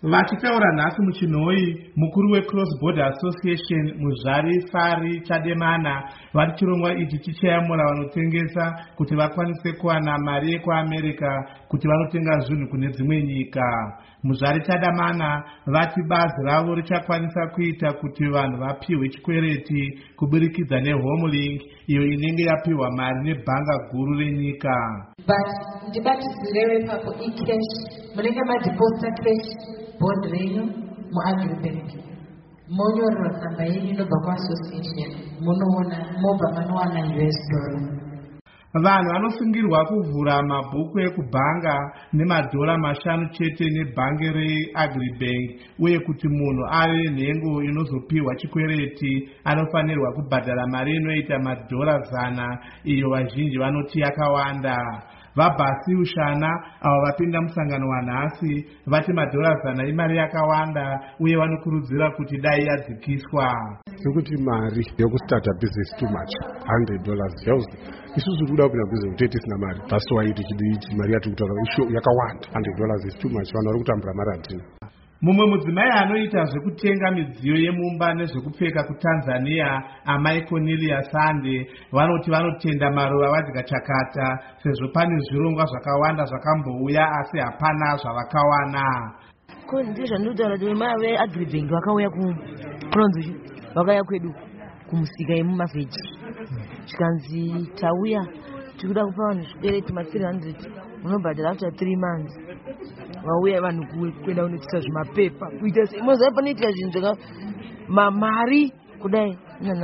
Vachitaura nhasi muchinhoi, mukuru weCross Border Association Muzvari Fari Chademana vari chirongwa ichi chichayamura vanotengesa kuti vakwanise kuwana mari yekuAmerica kuti vanotenga zvinhu kune dzimwe nyika. Muzvari Chademana vati bazi ravo richakwanisa kuita kuti vanhu vapiwe chikwereti kuburikidza neHomelink iyo inenge yapiwa mari nebhanga guru renyika. But ndibatisire papo icash munenge madeposita cash bond renyu muAgribank monyorerwa tsamba yenyu inobva kuassociation munoona mobva manowana $. Vanhu vanosungirwa kuvhura mabhuku ekubhanga nemadhora 5 chete nebhange reAgribank uye kuti munhu ave nhengo inozopiwa chikwereti anofanirwa kubhadhara mari inoita $100 iyo vazhinji vanoti yakawanda. Vabhasi Ushana avo vapinda musangano wanhasi vati $100 imari yakawanda uye vanokurudzira kuti dai yadzikiswa. Sekuti mari yokustarta business too much $100 isusu kuda kupinda business kuti tisina mari that's why tichiditi mari yatikutaura yakawanda $100 is too much vanhu vari kutambura mari hatina. Mumwe mudzimai anoita zvekutenga midziyo yemumba nezvekupfeka kuTanzania, Amai Cornelia Sande, vanoti vanotenda maruva vadya chakata sezvo pane zvirongwa zvakawanda zvakambouya asi hapana zvavakawana. Kunzi zvandinotaura kuti mai veAgribank vakauya kunonzi vakauya kwedu kumusika yemumavheji zvikanzi tauya tikuda kupa vanhu zvikwereti $300 unobhadhara after 3 months. Vauya vanhu kuenda kunoitisa zvimapepa kuita semozapanoitika zvinhu zvaka mamari kudai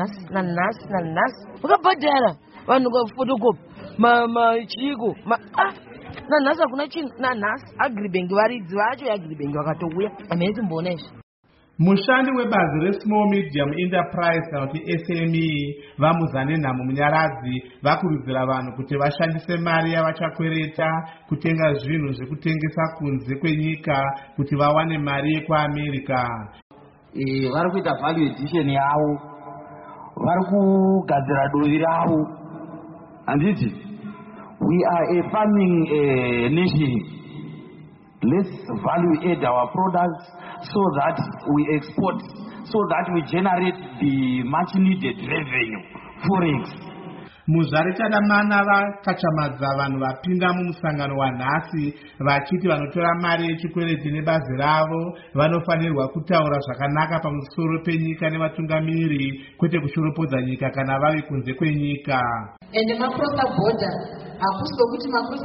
nanhasi vakabhadhara vanhu kafotokopi machiko nanhasi hakuna chinhu nanhasi Agribank varidzi vacho veAgribank vakatouya amene timboona izvi. Mushandi webazi reSmall Medium Enterprise kana kuti SME vamuzane nhamo munyaradzi vakurudzira vanhu kuti vashandise mari yavachakwereta kutenga zvinhu zvekutengesa kunze kwenyika kuti vawane mari yekuAmerica. Vari kuita value addition yavo, vari kugadzira dovi ravo. Handiti we are a farming nation. Let's value add our products so that we export, so that we generate the much needed revenue, forex. Muzvari Chademana vakachamadza vanhu vapinda mumusangano wanhasi vachiti vanotora mari yechikwereti nebazi ravo vanofanirwa kutaura zvakanaka pamusoro penyika nevatungamiri kwete kushoropodza nyika kana vari kunze kwenyika. And macross border hakusi kuti macross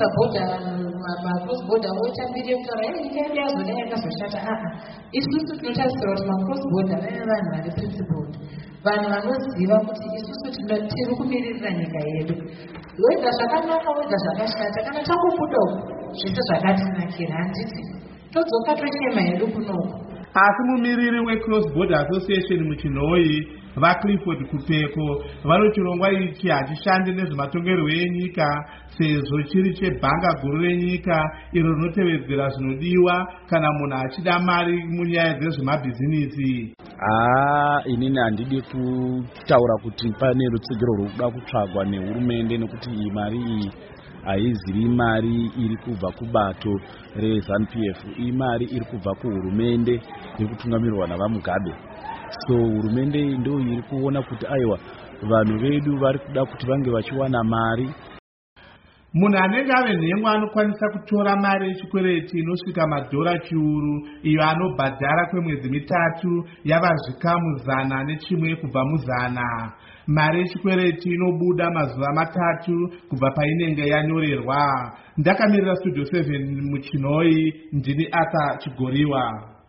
border voita mbiri yekutaura nyika yedu yazoda yakazoshata. Isusu tinotarisira kuti macross border vane vanhu vari principled, vanhu vanoziva kuti isusu tiri kumiririra nyika yedu. Wega zvakanaka wega zvakashata kana tangobuda uku zvese zvakatinakira handiti todzoka tochema hedu kunoku. Asi mumiriri weCross Border Association muchinhoi vaClifford Kupeko vanoti chirongwa ichi hachishandi nezvematongerwo enyika sezvo chiri chebhanga guru renyika iro rinotevedzera zvinodiwa kana munhu achida mari munyaya dzezvemabhizinisi. Inini handidi kutaura kuti pane rutsegero rwokuda kutsvagwa nehurumende nekuti iyi mari iyi haiziri mari iri kubva kubato reZANU-PF, iyi mari iri kubva kuhurumende iri kutungamirwa navaMugabe. So hurumende ndo iri kuona kuti aiwa vanhu vedu vari kuda kuti vange vachiwana mari. Munhu anenge ave nhengo anokwanisa kutora mari yechikwereti inosvika $100 iyo anobhadhara kwemwedzi 3 yava zvikamu 100 kubva mu100. Mari yechikwereti inobuda mazuva 3 kubva painenge yanyorerwa. Ndakamirira Studio 7 muchinhoi, ndini Arthur Chigoriwa.